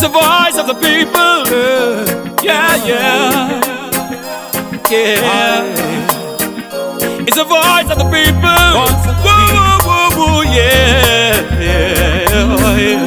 the voice of the people. Yeah, yeah, yeah. It's the voice of the people. Woo, woo, woo, woo, yeah, yeah, yeah.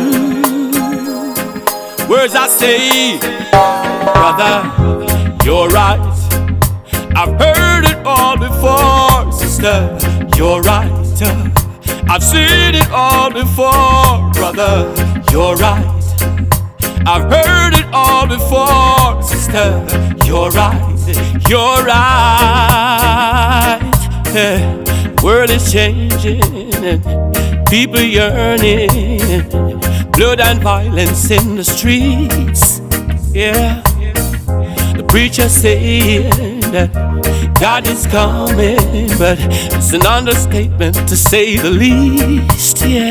Words I say, brother, you're right. I've heard it all before, sister. You're right. I've seen it all before, brother. You're right. I've heard it all before, sister. You're right. You're right. World is changing and people yearning. Blood and violence in the streets. Yeah. The preacher saying that God is coming, but it's an understatement to say the least. Yeah.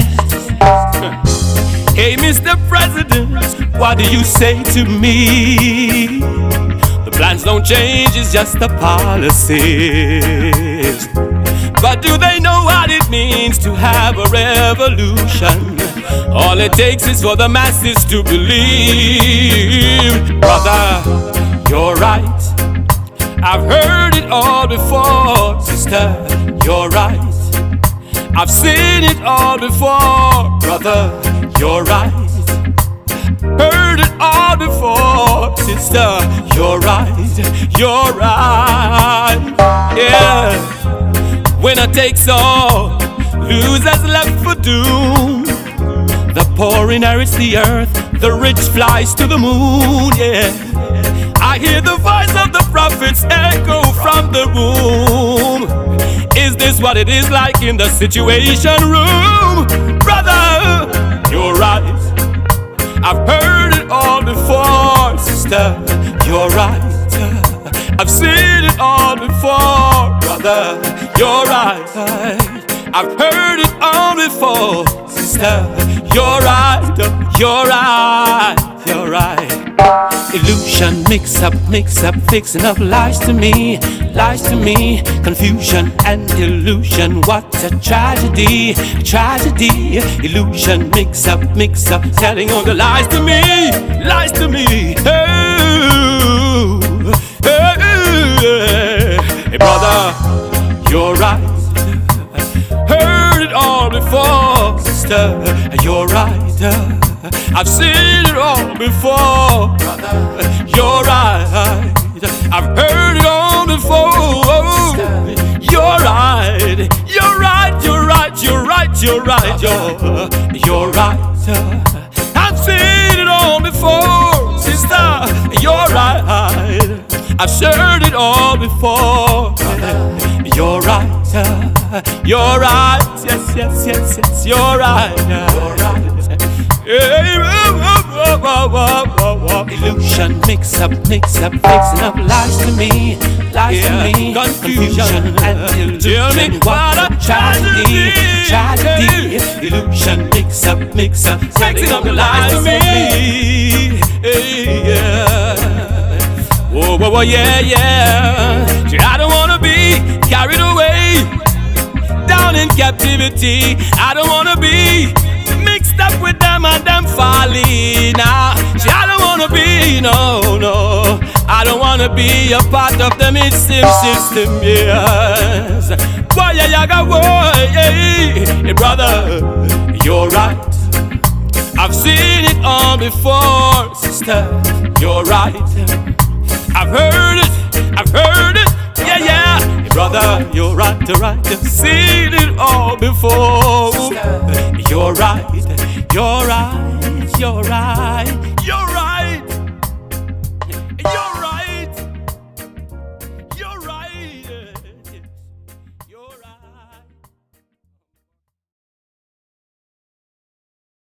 Hey, Mr. President, what do you say to me? The plans don't change, it's just the policies. But do they know what it means to have a revolution? All it takes is for the masses to believe. Brother, you're right. I've heard it all before, sister. You're right. I've seen it all before, brother. You're right. Heard it all before, sister. You're right. You're right. Yeah. Winner takes all, losers left for doom. The poor inherits the earth, the rich flies to the moon. Yeah. I hear the voice of the prophets echo from the womb. Is this what it is like in the situation room? Brother, you're right. I've heard it all before, sister. You're right. I've seen it all before, brother. You're right. I've heard it all before, sister. You're right. You're right. You're right. Illusion, mix up, fixing up lies to me, confusion and illusion. What a tragedy, tragedy. Illusion, mix up, telling all the lies to me. Hey, brother, you're right. Heard it all before, sister. You're right. I've seen it all before, brother. You're right. I've heard it all before. You're right. You're right. You're right. You're right. You're right. You're right. I've seen it all before, sister. You're right. I've heard it all before. You're right. You're right. Yes. You're right. You're right. Illusion, mix up, fixing up lies to me, confusion and illusion. What a tragedy, tragedy. Illusion, mix up, fixing up the lies to me. Whoa, yeah. I don't wanna be carried away down in captivity. I don't wanna be mixed up with them and them folly now. I don't wanna be, no. I don't wanna be a part of the system, yes. Boy, hey, brother, you're right. I've seen it all before, sister. You're right. I've heard it, yeah. Brother, you're right. I've seen it all before. You're right.